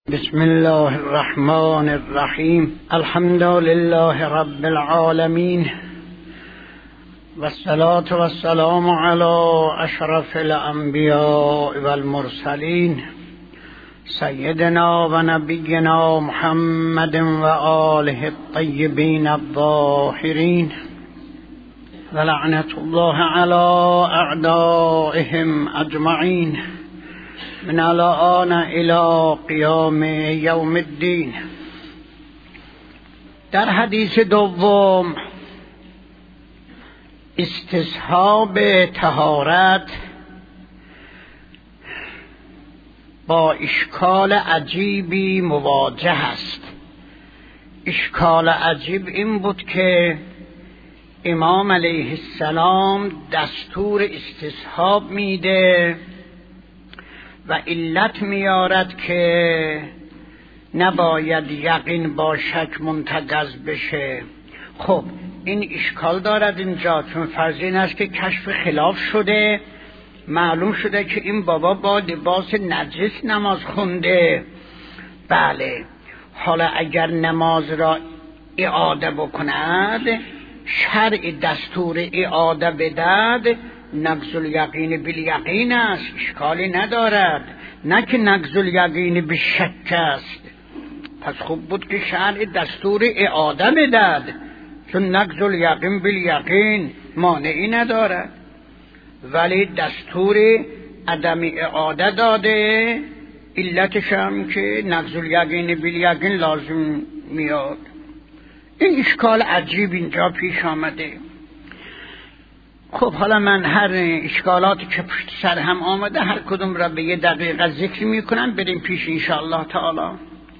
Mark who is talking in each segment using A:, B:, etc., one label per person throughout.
A: بسم الله الرحمن الرحیم. الحمد لله رب العالمین والصلاة والسلام علی اشرف الانبیاء والمرسلین سیدنا و نبینا محمد و آله الطیبین الطاهرین و لعنت الله علی اعدائهم اجمعین من الآن الى قیام یوم الدین. در حدیث دوم استصحاب طهارت با اشکال عجیبی مواجه است. اشکال عجیب این بود که امام علیه السلام دستور استصحاب میده و علت میارد که نباید یقین با شک منتقض بشه. خب این اشکال دارد اینجا، چون فرض این است که کشف خلاف شده، معلوم شده که این بابا با لباس نجس نماز خونده. بله، حالا اگر نماز را اعاده بکند، شرع دستور اعاده بدهد، نقض الیقین بالیقین است، اشکالی ندارد، نه که نقض الیقین بالشک است. پس خوب بود که شرع دستور اعاده بدهد، چون نقض الیقین بالیقین مانعی ندارد، ولی دستور عدم اعاده داده، علتش هم که نقض الیقین بالیقین لازم میاد. این اشکال عجیب اینجا پیش آمده. خب حالا من هر اشکالاتی که پشت سر هم آمده هر کدوم را به یه دقیقه ذکر میکنم، بریم پیش انشاءالله تعالی.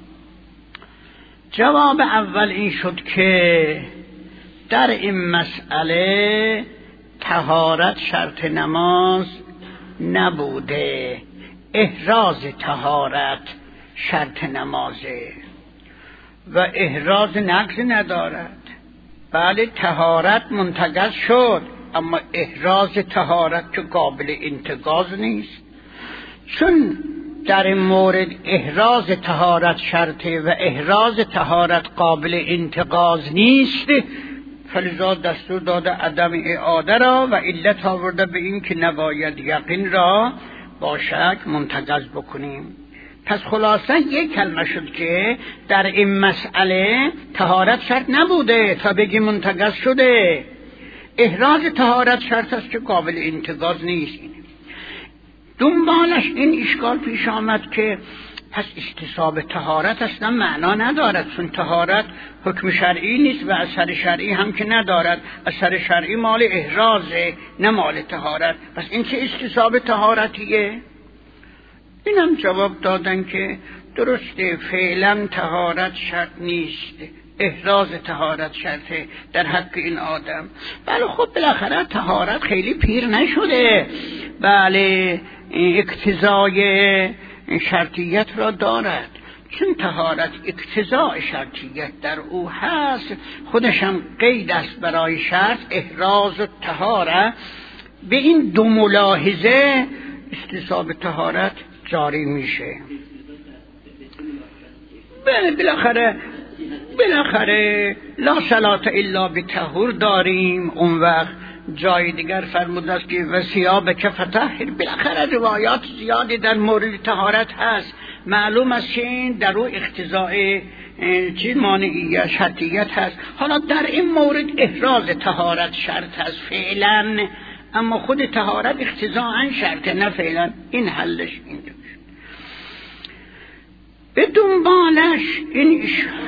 A: جواب اول این شد که در این مسئله طهارت شرط نماز نبوده، احراز طهارت شرط نمازه و احراز نقض ندارد. بله، طهارت منتقض شد، اما احراز طهارت که قابل انتقاض نیست، چون در این مورد احراز طهارت شرطه و احراز طهارت قابل انتقاض نیست، فلذا دستور داده عدم اعاده را و علت آورده به این که نباید یقین را با شک منتقض بکنیم. پس خلاصه یک کلمه شد که در این مسئله طهارت شرط نبوده تا بگی منتقض شده، احراز طهارت شرط است که قابل انتقاض نیست. دنبالش این اشکال پیش آمد که پس استصحاب طهارت اصلا معنا ندارد، چون طهارت حکم شرعی نیست و اثر شرعی هم که ندارد، اثر شرعی مال احرازه نه مال طهارت. پس این چه استصحاب طهارتیه؟ اینم جواب دادن که درسته، فعلا طهارت شرط نیست، احراز طهارت شرطه در حق این آدم. بله خب بالاخره طهارت خیلی پیر نشده، بله اقتضای شرطیت را دارد، چون طهارت اقتضای شرطیت در او هست، خودشم قید است برای شرط احراز و طهارت. به این دو ملاحظه استصحاب طهارت جاری میشه. بالاخره لا صلاة الا بطهور داریم، اون وقت جای دیگر فرموده است که و ثیابک فطهر. بالاخره روایات زیادی در مورد طهارت هست، معلوم است که در او اقتضاء چیز مانعیت شرطیت هست. حالا در این مورد احراز طهارت شرط هست فعلا، اما خود طهارت اقتضاء شرطه نه فعلا. این حلش اینجا به دنبالش این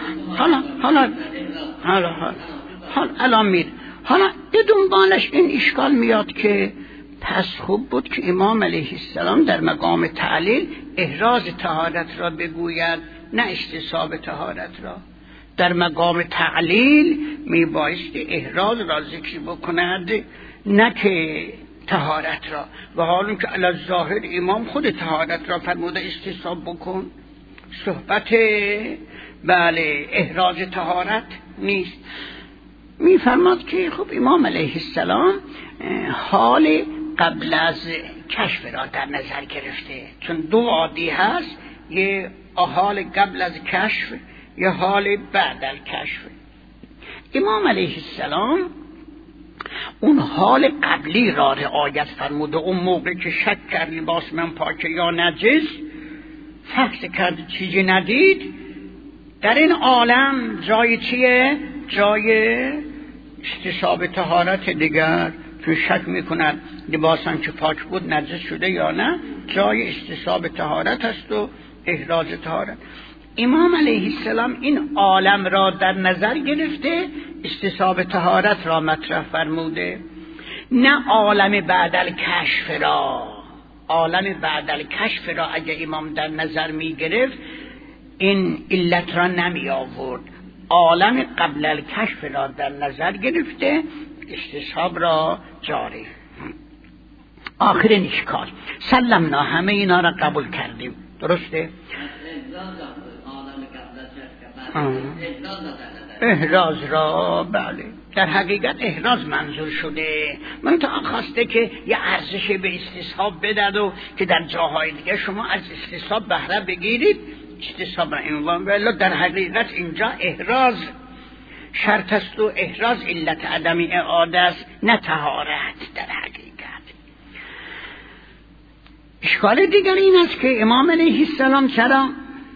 A: حالا به دنبالش این اشکال میاد که پس خوب بود که امام علیه السلام در مقام تعلیل احراز طهارت را بگوید نه استصحاب طهارت را. در مقام تعلیل میبایستی احراز را ذکر بکند نه که طهارت را، و حالا که علی الظاهر امام خود طهارت را فرموده استصحاب بکن، صحبت بله احراز طهارت نیست. میفرماد که خب امام علیه السلام حال قبل از کشف را در نظر گرفته، چون دو وادی هست، یه حال قبل از کشف یا حال بعد از کشف. امام علیه السلام اون حال قبلی را رعایت فرموده. اون موقع که شک کرد لباس من پاکه یا نجس، فحص کرد چیزی ندید، در این عالم جای چیه؟ جای استصحاب طهارت دیگر. چون شک میکند لباسم که پاک بود نجس شده یا نه، جای استصحاب طهارت است و احراز طهارت. امام علیه السلام این عالم را در نظر گرفته، استصحاب طهارت را مطرح فرموده، نه عالم بعدل کشف را. عالم بعدل کشف را اگه امام در نظر می گرفت این علت را نمی آورد. عالم قبل الکشف را در نظر گرفته، استصحاب را جاری. آخرین اشکال سلمنا، همه اینا را قبول کردیم، درسته؟ احراز را بله، در حقیقت احراز منظور شده. من تا خواسته که یه ارزش به استصحاب بدد و که در جاهای دیگه شما از استصحاب بهره بگیرید، استصحاب عنوان ولی در حقیقت اینجا احراز شرط است و احراز علت عدم اعاده است، نه طهارت. در حقیقت اشکال دیگر این است که امام علیه السلام چرا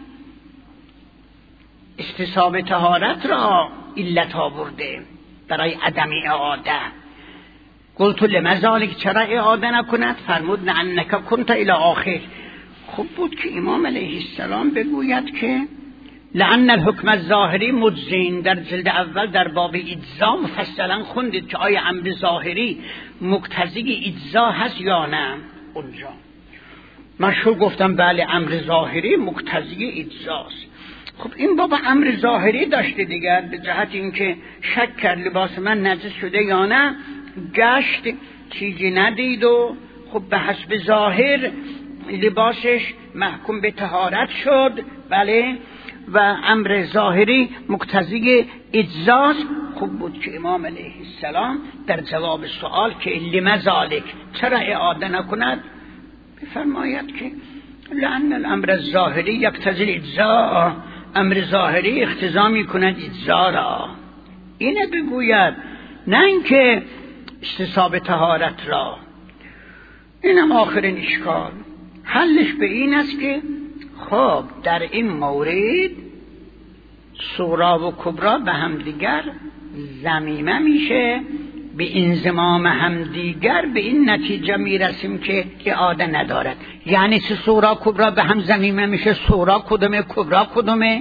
A: استصحاب طهارت را علت آورده برای عدم اعاده؟ قلت لما ذلک، چرا اعاده نکند؟ فرمود لانک کنت الی آخر. خوب بود که امام علیه السلام بگوید که لان الحکم الظاهری مجزین. در جلد اول در باب اجزا مفصلا خوندید که آیا امر ظاهری مقتضی اجزا هست یا نه. اونجا مشهور گفتم بله امر ظاهری مقتضی اجزاست. خب این بابا امر ظاهری داشته دیگر، به جهت اینکه شک کرد لباس من نجس شده یا نه، گشت چیزی ندید و خب به حسب ظاهر لباسش محکوم به طهارت شد، بله، و امر ظاهری مقتضی اجزاست. خوب بود که امام علیه السلام در جواب سوال که لما ذالک، چرا اعاده نکند، بفرماید که لأن الامر الظاهری یقتضی الاجزاء، امر ظاهری اقتضا میکند اجزا را. اینه بگوید، نه اینکه استصحاب طهارت را. اینم آخرین اشکال. حلش به این است که خب در این مورد صغرا و کبرا به همدیگر ضمیمه میشه، به انضمام همدیگر به این نتیجه میرسیم که اعاده ندارد. یعنی چه صغرا کبرا به هم ضمیمه میشه؟ صغرا کدومه، کبرا کدومه؟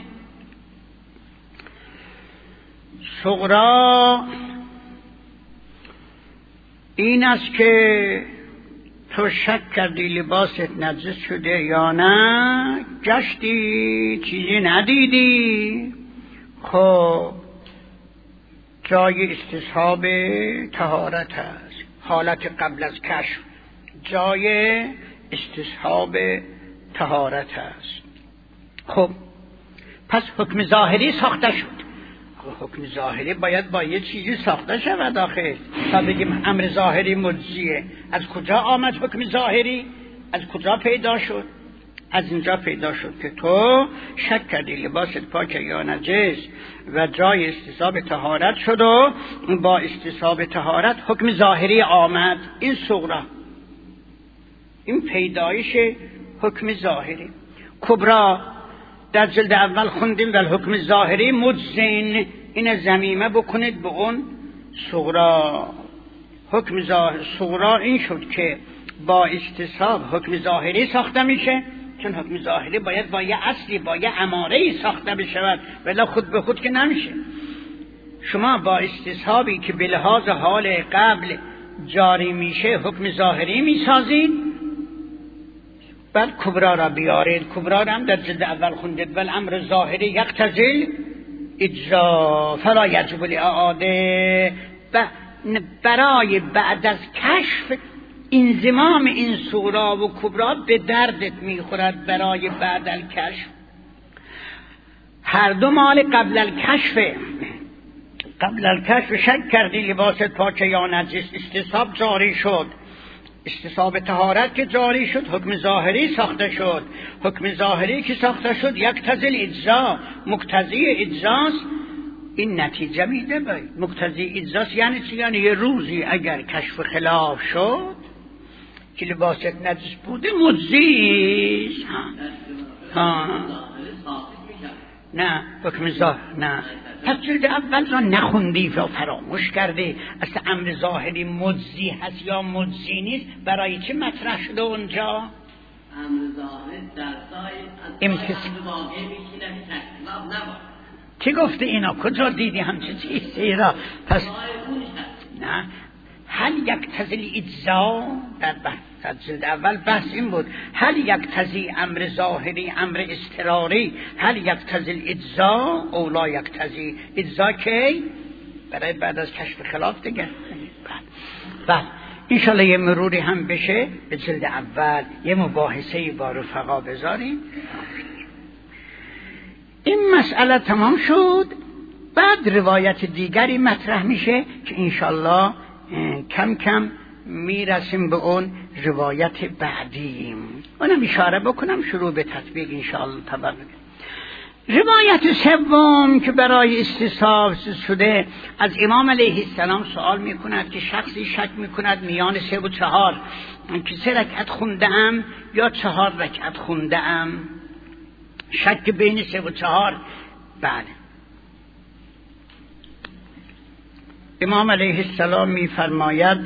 A: صغرا این است که تو شک کردی لباست نجس شده یا نه، گشتی چیزی ندیدی، خب جای استصحاب طهارت است. حالت قبل از کشف جای استصحاب طهارت است. خب پس حکم ظاهری ساخته شد. حکم ظاهری باید با یه چیزی ساخته شود آخر تا بگیم امر ظاهری مجزیه. از کجا آمد حکم ظاهری؟ از کجا پیدا شد؟ از اینجا پیدا شد که تو شک کردی لباست پاکه یا نجس و جای استصحاب طهارت شد و با استصحاب طهارت حکم ظاهری آمد. این صغرا، این پیدایش حکم ظاهری. کبرا در جلد اول خوندیم و حکم ظاهری مجزین، این ضمیمه بکنید به اون صغرا. حکم صغرا این شد که با استصحاب حکم ظاهری ساخته میشه، چون حکم ظاهری باید با یه اصلی، با یه اماره‌ای ساخته بشود، ولی خود به خود که نمیشه. شما با استصحابی که به لحاظ حال قبل جاری میشه حکم ظاهری میسازید، بعد کبرا را بیارید. کبرا را هم در جلد اول خوندید، ولی امر ظاهری یقتضی اجزا فلا یجب الاعاده. برای بعد از کشف انضمام این صغرا و کبرا به دردت میخورد. برای بعد الکشف هر دو مال قبل الکشف. قبل الکشف شک کردی لباست پاکه یا نجس، استصحاب جاری شد، استصحاب طهارت که جاری شد حکم ظاهری ساخته شد. حکم ظاهری که ساخته شد یقتضی الاجزا، مقتضی اجزاست. این نتیجه میده باید مقتضی اجزاست. یعنی چی؟ یعنی یه روزی اگر کشف خلاف شد که لباست نجس بوده مجزیست. نه حکم ظاهر نه. پس جلد اول را نخوندی و فراموش کرده. اصلا امر ظاهری مجزی هست یا مجزی نیست؟ برای چه مطرح شده اونجا؟
B: امر ظاهر در سای از واقع میشینه تکلیف نباشه.
A: چی گفته اینا؟ کجا دیدی همچه چیزی را؟ پس نه. هل یقتضی اجزا در جلد اول بحث این بود. هل یقتضی امر ظاهری امر اضطراری، هل یقتضی اجزا او لا یقتضی اجزا کی؟ برای بعد از کشف خلاف دیگه. بعد انشالله یه مروری هم بشه به جلد اول، یه مباحثه با رفقا بذاریم. این مسئله تمام شد. بعد روایت دیگری مطرح میشه که انشالله کم کم میرسیم به اون روایت بعدیم. اونم اشاره بکنم شروع به تطبیق انشالله تبارک. روایت سوم که برای استصحاب شده از امام علیه السلام سوال میکند که شخصی شک میکند میان 3 و 4 که 3 رکعت خونده ام یا 4 رکعت خونده ام. شک بین 3 و 4. بله. امام علیه السلام میفرماید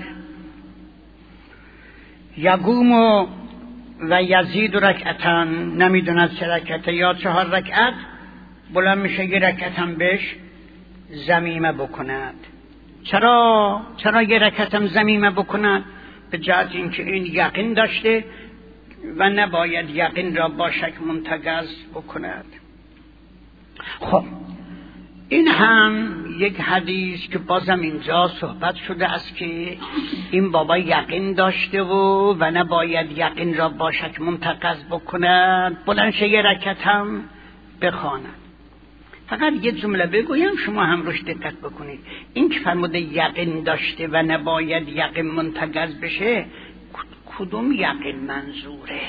A: یقوم و یزید رکعتن، نمیدوند 3 رکعت یا 4 رکعت، بلند میشه 1 رکعت هم بهش ضمیمه بکند. چرا 1 رکعت هم ضمیمه بکند؟ به جهت اینکه این یقین داشته و نباید یقین را با شک منتقض بکند. خب این هم یک حدیث که بازم اینجا صحبت شده است که این بابا یقین داشته و نباید یقین را با شک منتقض بکند، بلند شه 1 رکعت هم بخواند. فقط یه جمله بگویم شما هم روش دقت بکنید. این که فرموده یقین داشته و نباید یقین منتقض بشه، کدوم یقین منظوره؟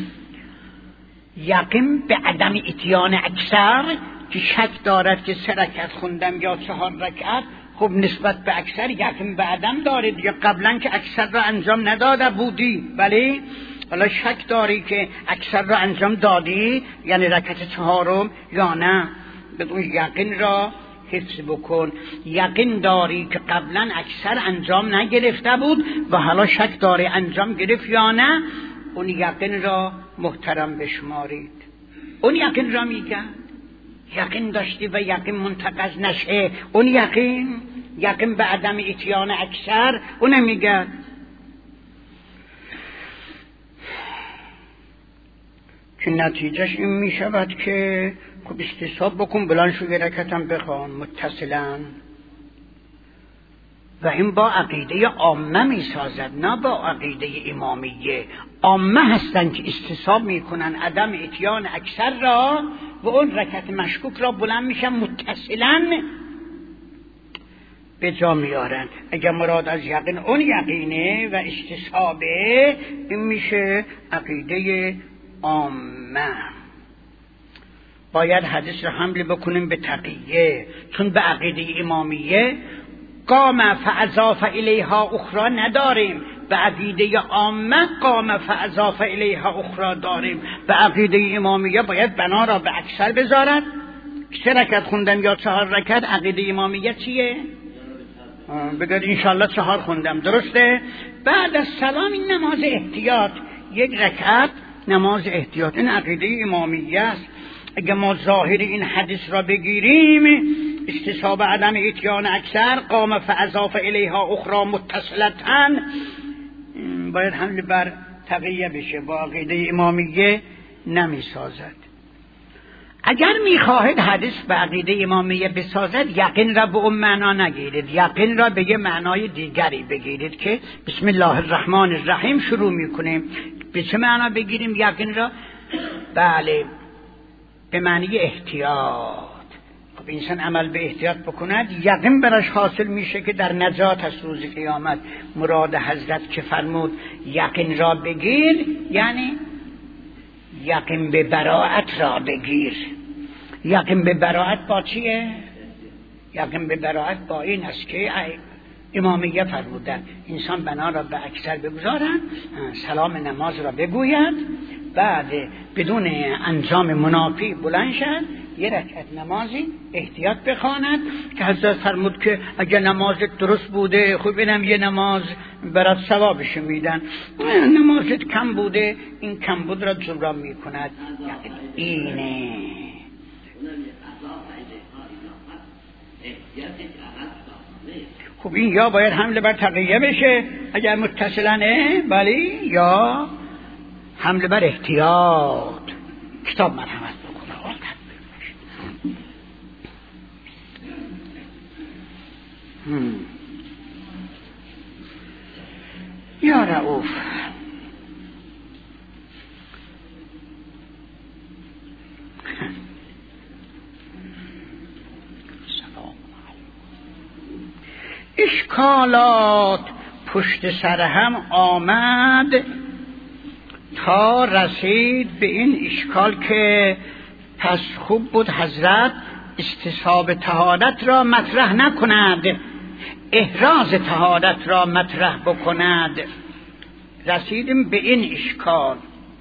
A: یقین به عدم اتیان اکثر که شک دارد که 3 رکعت خوندم یا 4 رکعت، خب نسبت به اکثر یقین به عدم دارید یا قبلا که اکثر را انجام نداده بودی، ولی حالا شک داری که اکثر را انجام دادی، یعنی رکعت 4 یا نه. بدون یقین را حفظ بکن. یقین داری که قبلا اکثر انجام نگرفته بود و حالا شک داری انجام گرفت یا نه، اون یقین را محترم بشمارید. اون یقین را میگن یقین داشتی و یقین منتقض نشه. اون یقین به عدم اتیان اکثر، اون میگن. که نتیجهش این میشود که خب استصحاب بکن، بلند شو 1 رکعت هم بخوان متصلا. و این با عقیده عامه میسازد، نه با عقیده امامیه. عامه هستن که استصحاب میکنن عدم اتیان اکثر را و اون رکعت مشکوک را بلند میشن متصلا به جا میارن. اگر مراد از یقین اون یقینه و استصحابه، این میشه عقیده عامه. باید حدیث را حمل بکنیم به تقیه، چون به عقیده امامیه قام فاضاف الیها اخرى نداریم. به عقیده عامه قام فاضاف الیها اخرى داریم. به عقیده امامیه باید بنا را به اکثر بذارد. 3 رکعت خوندم یا 4 رکعت، عقیده امامیه چیه؟ بگید انشالله 4 خوندم، درسته؟ بعد از سلام این نماز احتیاط، 1 رکعت نماز احتیاط، این عقیده امامیه است. اگه ما ظاهر این حدیث را بگیریم، استصحاب عدم اتیان اکثر قام فاضاف الیها اخرى متصلتن، باید حمل بر تقیه بشه، با عقیده امامیه نمی سازد. اگر میخواهید حدیث به عقیده امامیه بسازد، یقین را به اون معنا نگیرید، یقین را به یه معنای دیگری بگیرید که بسم الله الرحمن الرحیم شروع میکنیم. به چه معنا بگیریم یقین را؟ بله، به معنی احتیاط. خب انسان عمل به احتیاط بکند یقین براش حاصل میشه که در نجات از روز قیامت. مراد حضرت که فرمود یقین را بگیر، یعنی یقین به براءت را بگیر. یقین به براءت با چیه؟ یقین به براءت با این است که امامیه فرمودن انسان بنا را به اکثر بگذارن، سلام نماز را بگوید، بعد بدون انجام منافی بلند شد یه رکعت نمازی احتیاط بخواند که حضرت فرمود که اگر نمازت درست بوده خب اینم یه نماز برات ثوابش میدن، نمازت کم بوده این کم بود را جبران میکند. اینه خب این یا باید حمله بر تقیه بشه اگر متصلنه، ولی یا حمله بر احتیاط. کتاب مرحمت بکنه یا رؤوف. اشکالات پشت سر هم آمد تا رسید به این اشکال که پس خوب بود حضرت استصحاب طهارت را مطرح نکند، احراز طهارت را مطرح بکند. رسیدیم به این اشکال.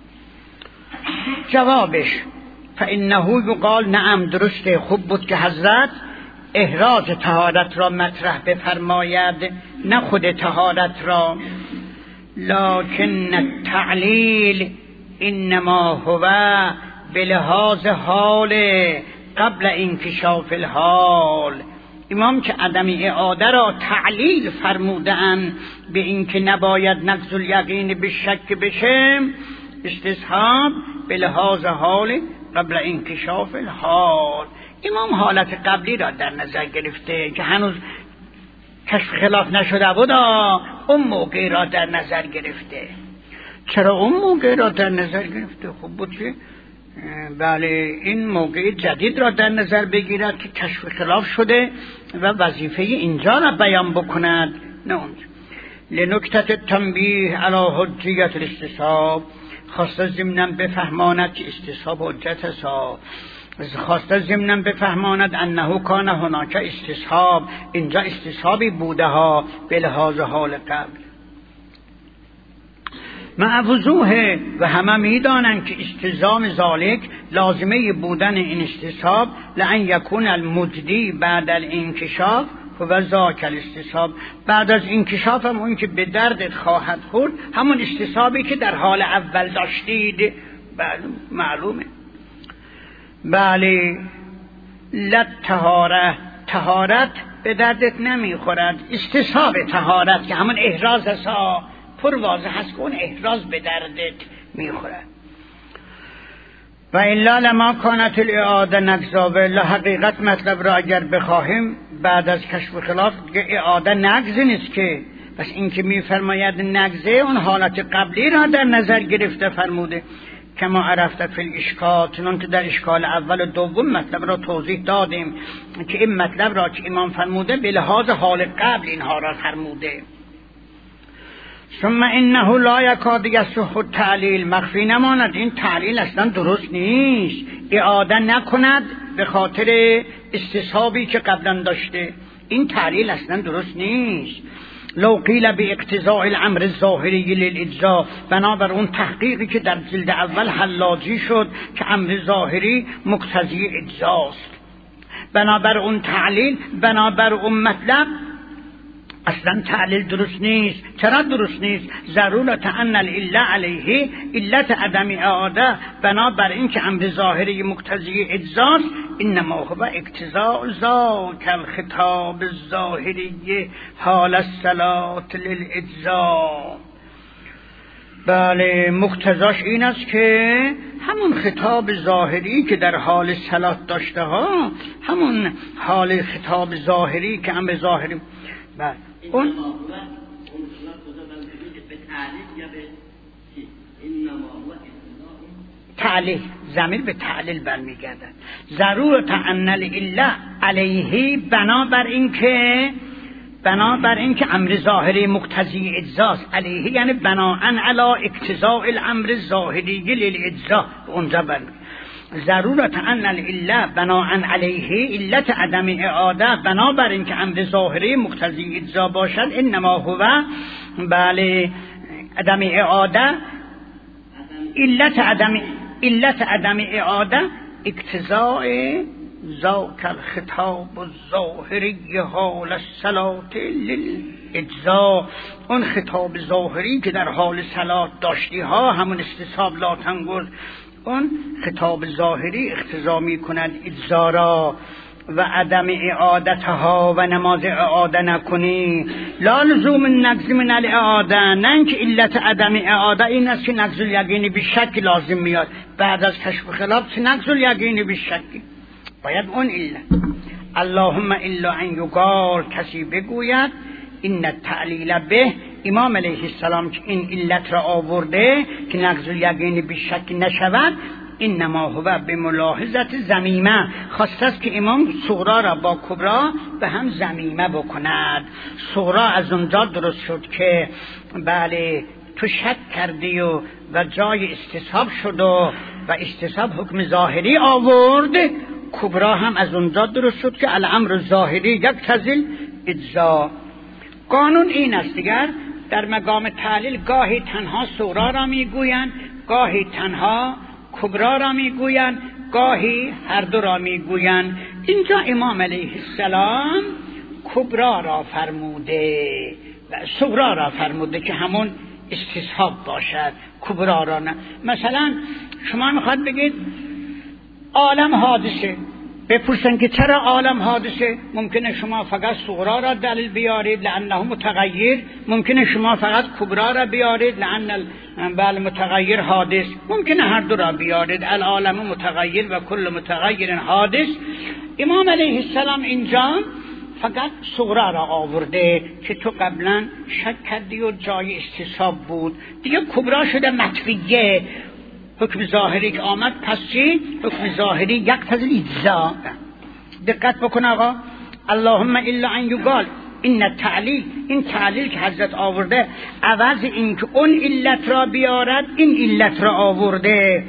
A: جوابش فانه یقال نعم، درسته خوب بود که حضرت احراز طهارت را مطرح بفرماید نه خود طهارت را. لکن التعلیل انما هو بلحاظ حال قبل انکشاف الحال. امام که عدم اعاده را تعلیل فرمودن به اینکه نباید نقض الیقین به شک بشه، استصحاب بلحاظ حال قبل انکشاف الحال. امام حالت قبلی را در نظر گرفته که هنوز کشف خلاف نشده بود، اون موقع را در نظر گرفته. چرا اون موقع را در نظر گرفته؟ خوب بود که بله این موقع جدید را در نظر بگیرد که کشف خلاف شده و وظیفه اینجا را بیان بکند، نه اونجا. لنکتت تنبیه علی حجیت الاستصحاب، خواسته ضمناً بفهماند که استصحاب حجت است، خواسته ضمناً بفهماند انه کان هناک استصحاب، اینجا استصحابی بوده ها به لحاظ حال قبل. مع وضوح و همه میدانند که استلزام ذالک لازمه بودن این استصحاب لأن یکون المجدی بعد الانکشاف و ذاک الاستصحاب. بعد از انکشاف هم اون که به دردت خواهد خورد همون استصحابی که در حال اول داشتید. معلومه. بله طهارت به دردت نمیخورد، استصحاب طهارت که همون احراز است پر واضح هست که اون احراز به دردت میخورد. و الا لما کانت الاعاده نقضا، و الا حقیقت مطلب را اگر بخواهیم بعد از کشف خلاف اعاده نقض نیست که، بس این که میفرماید نقضه اون حالت قبلی را در نظر گرفته فرموده. کما عرفت فی الاشکال، چنان که در اشکال اول و دوم مطلب را توضیح دادیم که این مطلب را که امام فرموده به لحاظ حال قبل اینها را فرموده. ثم انه لا یکاد یصح التعلیل، مخفی نماند این تعلیل اصلا درست نیست، اعاده نکند به خاطر استصحابی که قبلا داشته، این تعلیل اصلا درست نیست. لو قیل به اقتضاء الامر الظاهری للاجزاء، بنابر اون تحقیقی که در جلد اول حلاجی شد که امر ظاهری مقتضی اجزاست، بنابر اون تعلیل، بنابر اون مطلب اصلا تعلیل درست نیست. چرا درست نیست؟ ضرورت ان العله علیه، علت عدم اعاده بنابر این که امر ظاهری مقتضی اجزاست، انما هو اقتضاء ذاک الخطاب الظاهری حال الصلاة للاجزاء. بله مقتضاش این است که همون خطاب ظاهری که در حال صلات داشته ها، همون حال خطاب ظاهری که امر ظاهری بله اون تعلیل، ضمیر به تعلیل برمیگردد. ضرورت ان العله علیه، بنابر اینکه امر ظاهری مقتضی اجزاست. علیه یعنی بناءً علی اقتضاء الامر الظاهری للاجزاء. اونجا ضرورت ان العله بناءً علیه، علت عدم اعاده بنابر اینکه امر ظاهری مقتضی اجزا باشد، انما هو بله عدم اعاده، علت عدم اعاده اقتضاء ذاک الخطاب الظاهری حال الصلاة للاجزاء. اون خطاب ظاهری که در حال صلات داشتی ها، همون استصحاب لا تنگل، اون خطاب ظاهری اقتضا می کند اجزا را و عدم اعادتها، و نماز اعاده نکنی. لا لزوم النقض من الاعاده، نه اینکه علت عدم اعاده این است که نقض الیقین بالشک لازم میاد بعد از کشف خلاف. نقض الیقین بالشک باید اون علت. اللهم الا ان یقال، کسی بگوید این التعلیل به، امام علیه السلام که این علت را آورده که نقض الیقین بالشک نشود، انما هو به ملاحظت ضمیمه، خواسته است که امام صغرا را با کبرا به هم ضمیمه بکند. صغرا از اونجا درست شد که بله تو شک کردی و جای استصحاب شد و استصحاب حکم ظاهری آورد. کبرا هم از اونجا درست شد که الامر ظاهری یقتضی اجزا. قانون این است دیگر در مقام تعلیل گاهی تنها صغرا را میگویند، گاهی تنها کبرا را میگویند، گاهی هر دو را میگویند. اینجا امام علیه السلام کبرا را فرموده و صغرا را فرموده که همون استصحاب باشد، کبرا را نه. مثلا شما میخواد بگید عالم حادثه، بپرسن که چرا عالم حادثه، ممکنه شما فقط صغرا را دلیل بیارید لانه متغیر، ممکنه شما فقط کبرا را بیارید لان متغیر حادث، ممکنه هر دو را بیارید. العالم متغیر و کل متغیر حادث. امام علیه السلام اینجا فقط صغرا را آورده که تو قبلا شک کردی و جای استصحاب بود، دیگه کبرا شده مطویه. حکم ظاهری که آمد پس چی؟ حکم ظاهری یقتضی اجزا. دقت بکن آقا. اللهم الا ان یقال، این تعلیل، این تعلیل که حضرت آورده عوض این که اون علت را بیارد این علت را آورده،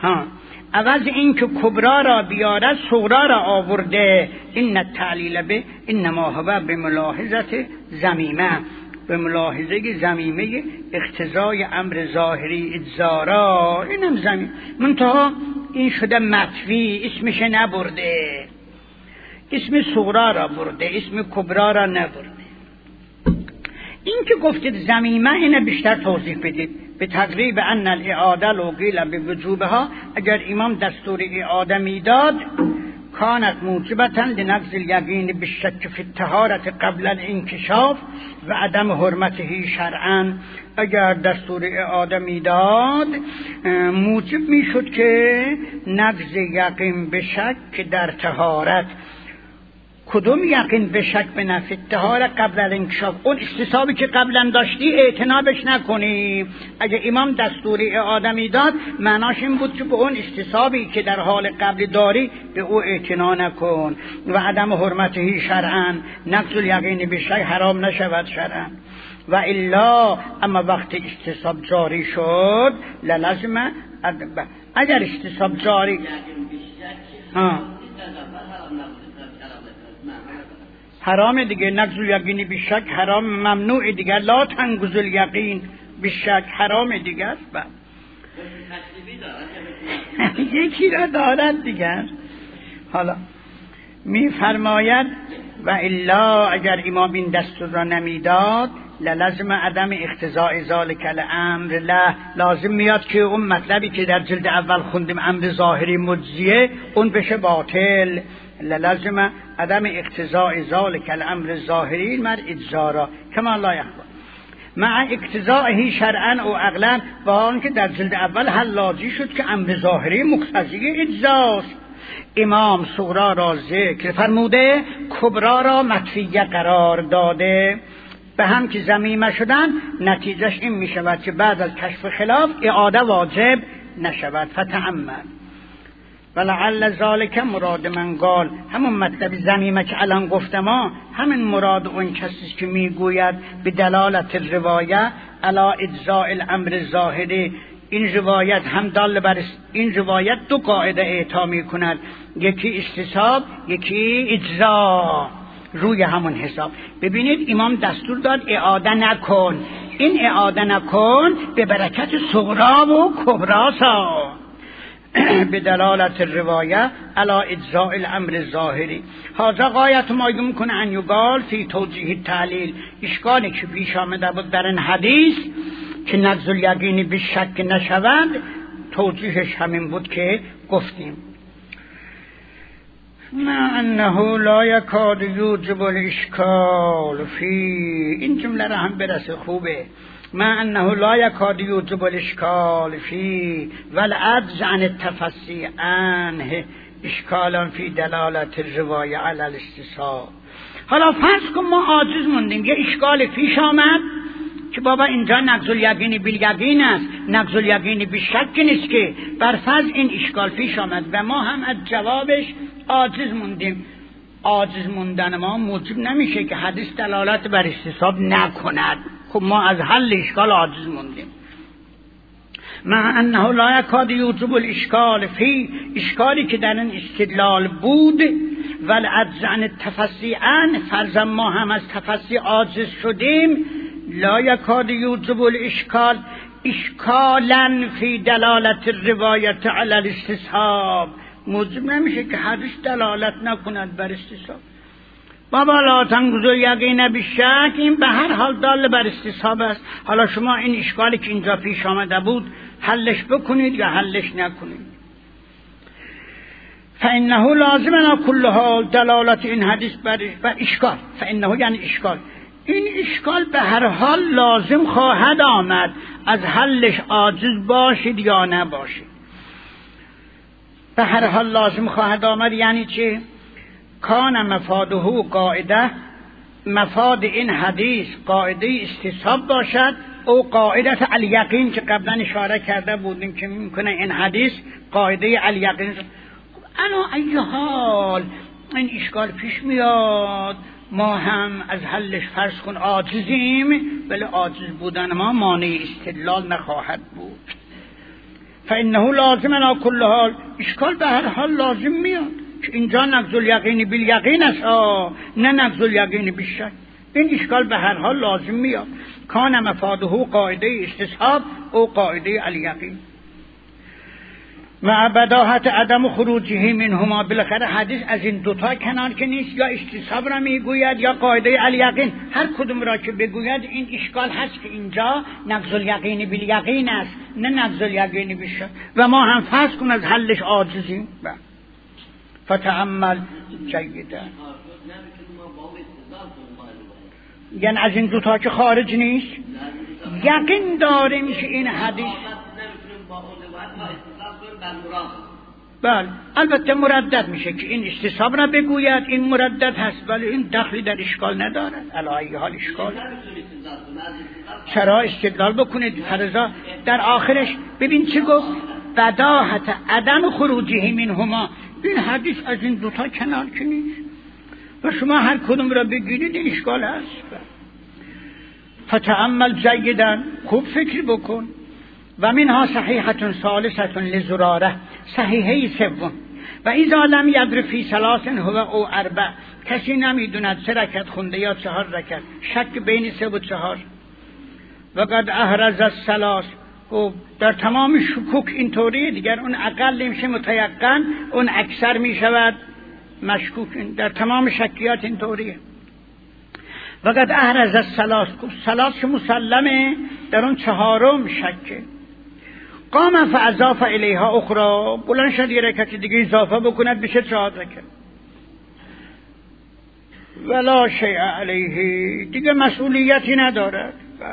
A: عوض این که کبرا را بیارد صغرا را آورده. این تعلیل به انما هو به ملاحظت ضمیمه، به ملاحظه ضمیمه اقتضای امر ظاهری اجزارا. اینم ضمیم منتها این شده مطوی، اسمش نبرده، اسم صغرا را برده، اسم کبرا را نبرده. این که گفتید ضمیمه اینه بیشتر توضیح بدید. به تقریب ان الاعاده لو قیل بوجوبها، اگر امام دستور اعاده میداد کانت موجبتا لنقض الیقین بالشک فی الطهارة قبل الانکشاف و عدم حرمته شرعا. اگر دستور اعاده میداد موجب میشد که نقض یقین به شک در طهارت. کدوم یقین به شک به نفی طهارت قبل الانکشاف؟ اون استصحابی که قبلا داشتی اعتنابش نکنی. اگه امام دستور اعاده میداد معناش این بود که به اون استصحابی که در حال قبل داری به او اعتنا نکن و عدم حرمته شرعا، نقض الیقین به شک حرام نشود شرعا. و الا اما وقت استصحاب جاری شد للازم، اگر استصحاب جاری حرام دیگه، نقض الیقین بالشک حرام، ممنوع دیگه. لا تنقض الیقین بالشک حرام دیگه است. یکی را دارد دیگر. حالا میفرماید و الا اگر امام این دستور را نمیداد للازم عدم اقتضاء ذلک الامر، لا لازم میاد که اون مطلبی که در جلد اول خوندیم امر ظاهری مجزیه اون بشه باطل. للازم عدم اقتضاء ذلک الامر الظاهری مر اجزارا کما لا یخبر مع اقتضائه شرعا او عقلا، با آنکه در جلد اول حلاجی شد که امر ظاهری مقتضی اجزاست. امام صغرا را ذکر فرموده، کبرا را مطفیه قرار داده. به هم که ضمیمه شدن نتیجهش این می شود که بعد از کشف خلاف اعاده واجب نشود. فتأمل ولعل ذالک مراد من قال، همون مطلب ضمیمه که الان گفتم همین مراد اون کسی که میگوید به دلالت روایه علی اجزاء الامر ظاهری. این روایت هم دال بر این روایت دو قاعده اعطا میکند، یکی استصحاب یکی اجزا، روی همون حساب. ببینید امام دستور داد اعاده نکن، این اعاده نکن به برکت صغرا و کبراسا به دلالت الروایه علی اجزاء الامر الظاهری. هذا غایت ما یمکن ان یقال فی توجیه التعلیل. اشکالی که پیش آمده بود در این حدیث که نقض الیقین به شک نشود، توجیهش همین بود که گفتیم. ما انه لا یکاد یوجب الاشکال فی، این جمله را هم برسه خوبه. ما انه لا یکاد یوجب الاشکال فی والعجز عن التفصی عنه اشکالا فی دلالت الروایه علی الاستصحاب. حالا فرض کن ما عاجز موندیم، یه اشکال پیش آمد که بابا اینجا نقض الیقین بالیقین است، نقض الیقین بالشک نیست که، بر فرض این اشکال پیش آمد و ما هم از جوابش عاجز موندیم. عاجز موندن ما موجب نمیشه که حدیث دلالت بر استصحاب نکند. خب ما از حل اشکال عاجز موندیم. مع انه لا یکاد یوجب الاشکال فی، اشکالی که در این استدلال بود، والعجز عن التفصی عنه، فرضاً ما هم از تفصی عاجز شدیم، لا یکاد یوجب الاشکال اشکالا فی دلالت الروایت علی الاستصحاب، موجب نمیشه که حدیث دلالت نکند بر استصحاب. بابا لا تنقضوا الیقین بالشک، این به هر حال دال بر استصحاب است. حالا شما این اشکالی که اینجا پیش آمده بود حلش بکنید یا حلش نکنید. فانه لازم علی کل حال دلالت این حدیث بر اشکال، فانه یعنی اشکال، این اشکال به هر حال لازم خواهد آمد، از حلش عاجز باشید یا نباشید. به هر حال لازم خواهد آمد یعنی چه؟ کان مفاده قاعده، مفاد این حدیث قاعده استصحاب باشد، او قاعده الیقین که قبلا اشاره کرده بودیم که میکنه این حدیث قاعده الیقین. انا ای حال این اشکال پیش میاد، ما هم از حلش فرض کن عاجزیم، ولی عاجز بودن ما مانع استدلال نخواهد بود. فانه لازم علی کل حال، اشکال به هر حال لازم میاد که اینجا نقض الیقین بالیقین است، نه نقض الیقین بالشک. این اشکال به هر حال لازم میاد. کان مفاده قاعده استصحاب او قاعده الیقین و بداهت عدم خروجه منهما. بالاخره حدیث از این دوتا کنار که نیست، یا استصحاب را میگوید یا قاعده الیقین. هر کدوم را که بگوید این اشکال هست که اینجا نقض الیقین بالیقین است، نه نقض الیقین بالشک، و ما هم فرض کن از حلش عاجزیم. فتأمل جیدا، یعنی از این دوتا که خارج نیست، یقین داریم که این حدیث بله البته مردد میشه که این استصحاب را بگوید، این مردد هست، ولی این دخلی در اشکال ندارد. علی حال اشکال چرا استدلال بکنید فرضا در آخرش ببین چه گفت، بداهت عدم خروجه منهما، این حدیث از این دوتا کنار که نیست و شما هر کدوم را بگیرید این اشکال هست. فتأمل جیدا، خوب فکر بکن. و منها صحیحة ثالثة لزراره، صحیحه سوم. و اذا لم یدر فی ثلاث هو او اربع، کسی نمیدوند 3 رکعت خونده یا 4 رکعت، شک بین 3 و 4. و قد احرز الثلاث، و در تمام شکوک اینطوری، دیگر اون اقل میشه متیقن، اون اکثر میشود مشکوک. در تمام شکیات اینطوریه. و قد احرز الثلاث، ثلاث مسلمه، در اون 4م شکه. قام فاضاف الیها اخرى، بلند شد یه رکعت دیگه اضافه بکند بشه 4 رکعت. ولا شیء علیه، دیگه مسئولیتی ندارد.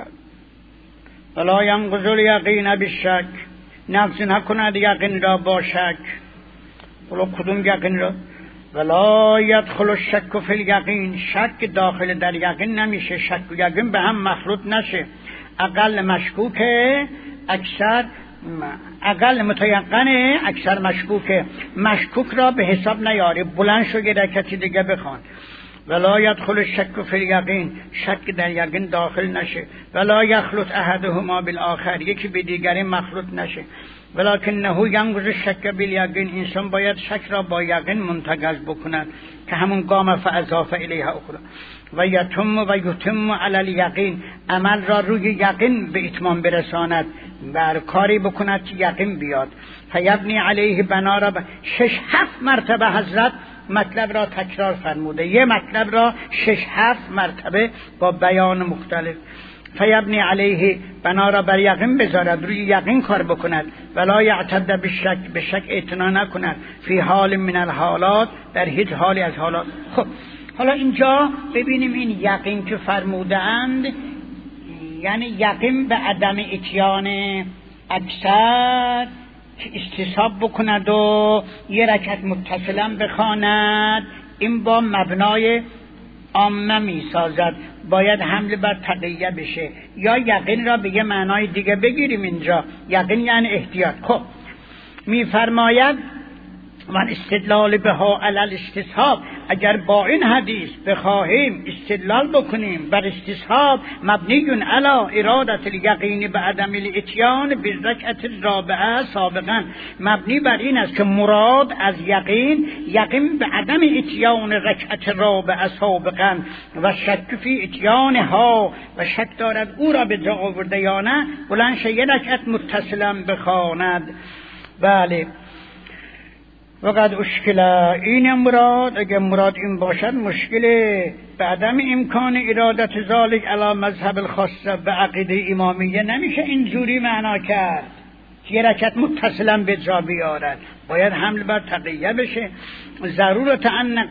A: ولا ینقض الیقین بالشک، نقض نکند یقین را با شک. ولی کدوم یقین را؟ ولا یدخل الشک فی الیقین، شک داخل در یقین نمیشه، شک و یقین به هم مخلوط نشه. اقل مشکوکه، اکثر اقل متیقنه، اکثر مشکوکه. مشکوک را به حساب نیاری، بلند شو یه رکعتی دیگه بخوان. ولا يدخل الشك في اليقين، شک در یقین داخل نشه. ولا يخلط احدهما بالآخر، یکی به دیگری مخلوط نشه. ولکنه ینقض الشک بالیقین، انسان باید شک را با یقین منتقض بکند که همون قام فاضاف الیها اخرى. و یتم علی الیقین، عمل را روی یقین به اتمام برساند، بر کاری بکند که یقین بیاد. فیبنی علیه بنا را 6-7 مرتبه حضرت مطلب را تکرار فرموده، یه مطلب را 6-7 مرتبه با بیان مختلف. فیبنی علیه، بنا را بر یقین بذارد، روی یقین کار بکند. ولا یعتد بالشک، به شک اعتنا نکند. فی حال من الحالات، در هیچ حالی از حالات. خب حالا اینجا ببینیم این یقین که فرموده اند، یعنی یقین به عدم اتیان اکثر که استصحاب بکند و یه رکعت متصلا بخواند، این با مبنای عامه می سازد، باید حمل بر تقیه بشه. یا یقین را به یه معنای دیگه بگیریم اینجا، یقین یعنی احتیاط. خب می فرماید من استدلال بها علی الاستصحاب، اگر با این حدیث بخواهیم استدلال بکنیم بر استصحاب مبنی علی ارادت الیقین بعدم الاتیان بالرکعت الرابعه سابقا، مبنی بر این است که مراد از یقین، یقین به عدم اتیان رکعت رابعه سابقا و شک فی اتیانها، و شک دارد او را به جا آورده یا نه، بلند شه یه رکعت متصلا بخواند. بله وقد اشکل، این مراد، اگر مراد این باشد مشکله. به عدم امکان ارادت ذالک علی مذهب الخاصه، به عقیده امامیه نمیشه اینجوری معنا کرد که یه رکعت متصلا به جا بیارد، باید حمل بر تقیه بشه. ضرورت ان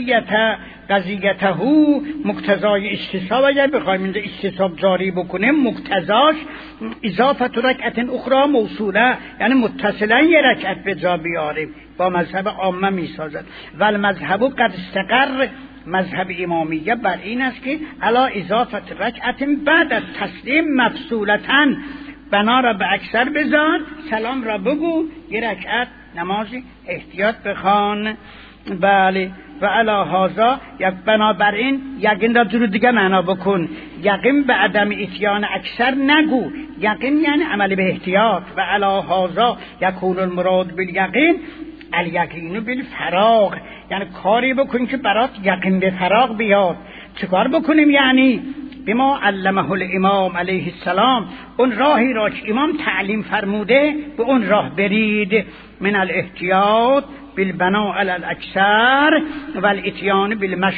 A: قضیته مقتضای استصحاب، اگر بخوایم اینجا استصحاب جاری بکنیم مقتضاش اضافت رکعت اخرى موصوله، یعنی متصلا یه رکعت به جا بیاریم، با مذهب عامه میسازد. ول مذهب قد استقر، مذهب امامیه بر این است که علی اضافت رکعت بعد از تسلیم مفصولتاً، بنا را به اکثر بذار، سلام را بگو، یه رکعت نمازی احتیاط بخوان. بله و علی هذا، یک بنابراین یقین را جور دیگه معنا بکن، یقین به عدم اتیان اکثر نگو، یقین یعنی عمل به احتیاط. و علی هذا یکون المراد بالیقین الیقین بالفراغ، یعنی کاری بکن که برات یقین به فراغ بیاد. چیکار بکنیم؟ یعنی بما علمه الامام علیه السلام، اون راهی را که امام تعلیم فرموده به اون راه برید. من الاحتیاط بالبناء علی الاکثر و الاتیان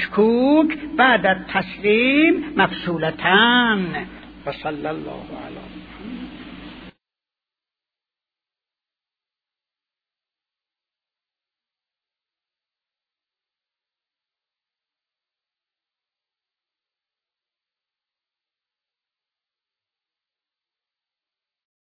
A: بالمشکوک بعد التسلیم مفصولتان. و صلی الله علیه